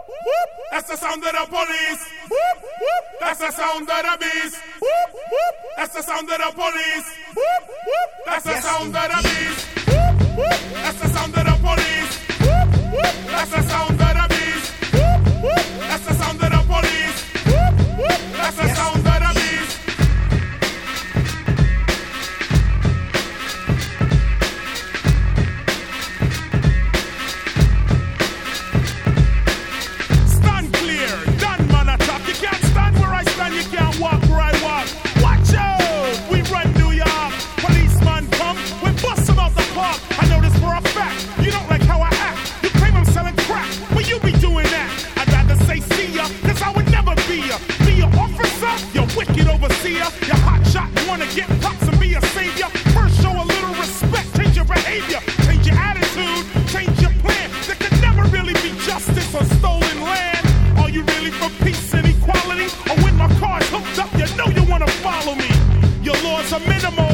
That's the sound of the police. That's the sound of the beast. That's the sound of the police. That's the sound of the beast. That's the sound of the police. That's the sound of the beast. That's the sound of the police. That's the sound of the beast. Stand clear, done man attack. You can't stand where I stand, you can't walk where I walk. Watch out, we run New York. Policeman come, we bust him out the park. I know this for a fact, you don't like how I act. You claim I'm selling crack, but you be doing that. I'd rather say see ya, cause I would never be ya. Be your officer, you wicked overseer. You hot shot, wanna get pops and be a savior. First show a little respect, change your behavior. Change your attitude, change your plan. There could never really be justice on stolen land. Are you really for peace and equality? Or when my car's hooked up, you know you wanna follow me. Your laws are minimum.